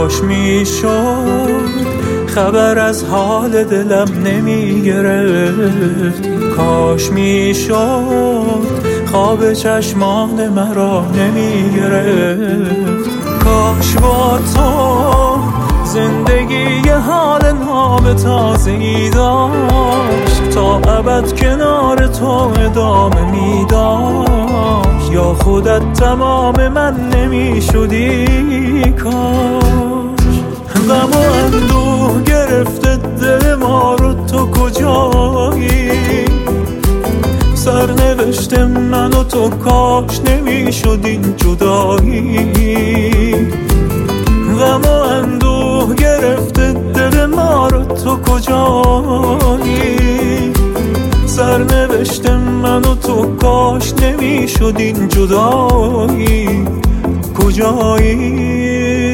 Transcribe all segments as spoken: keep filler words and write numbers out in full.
کاش میشد خبر از حال دلم نمی گرفت، کاش میشد خواب چشمان مرا نمی گرفت، کاش با تو زندگی حال ناب تازه‌ای داشت، تا ابد کنار تو ادامه می داشت، یا خودت تمام من نمی شدی. کاش غم و اندوه گرفته دل ما رو، تو کجایی؟ سرنوشت من و تو کاش نمی شدین جدایی. غم و اندوه گرفته دل ما رو، تو کجایی؟ سرنوشت من و تو کاش نمی شدین جدایی. کجایی؟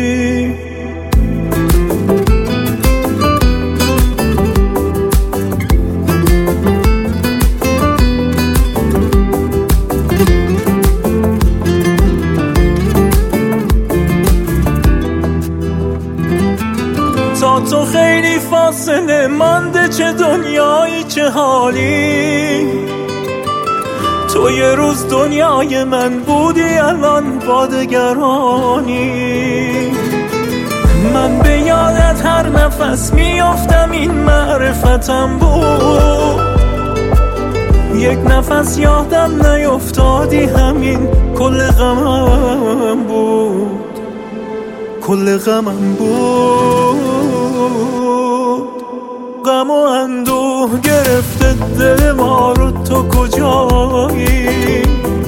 تا تو خیلی فاصله مانده، چه دنیایی چه حالی. تو یه روز دنیای من بودی، الان با دگرانی. من به یادت هر نفس میافتم، این معرفتم بود. یک نفس یادم نیفتادی، همین کل غمم بود، کل غمم بود. غم و اندوه گرفته دل ما رو، تو کجایی؟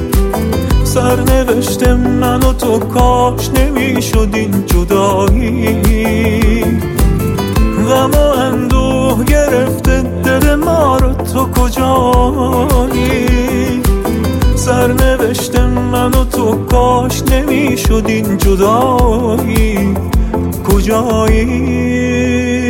سرنوشت من و تو کاش نمی شدین جدایی. غم و اندوه گرفته دل ما رو، تو کجایی؟ سرنوشت من و تو کاش نمی شدین جدایی. کجایی؟